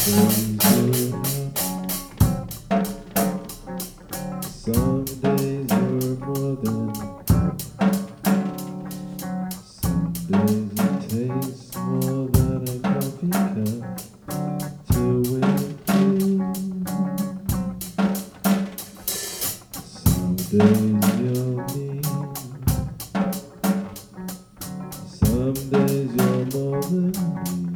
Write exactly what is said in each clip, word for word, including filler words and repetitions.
Some days you're more than, some days it takes more than a coffee cup to win you. Some days you're mean, some days you're more than me,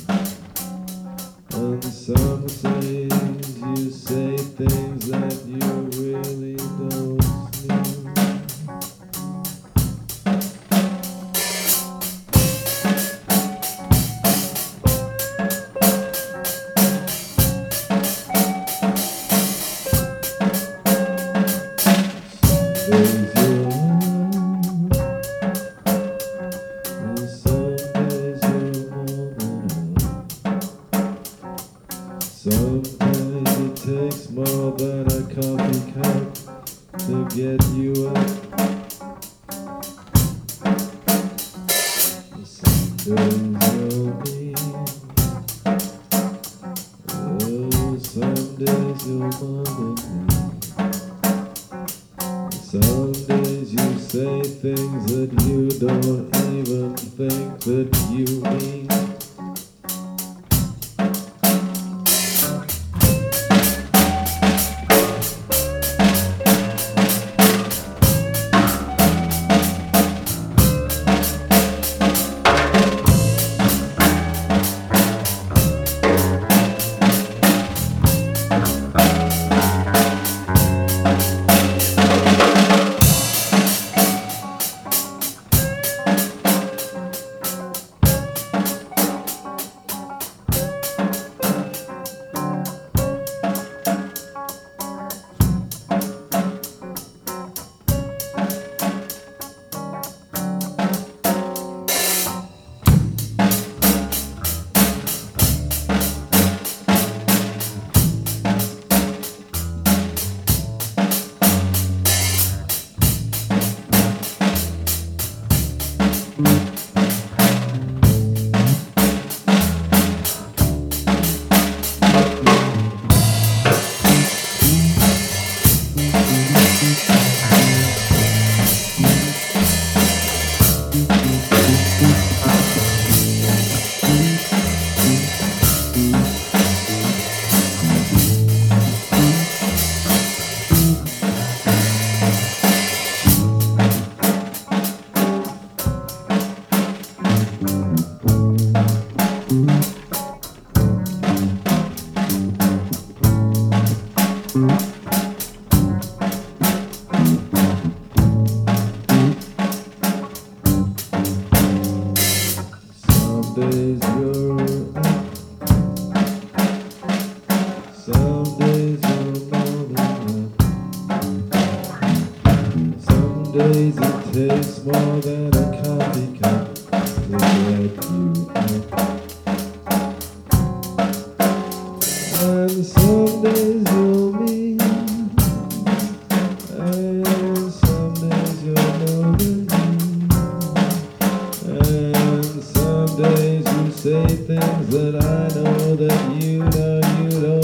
and some days you say things that you really don't mean. Sometimes it takes more than a coffee cup to get you up. Some days you're mean, oh, some days you're more than me. Some days you say things that you don't even think that you mean. Some days you're up, some days you're more than up. Some days it takes more than a coffee cup to get you up. And some days you're mean, and some days you're more than me, and some days you say things that I know that you know you don't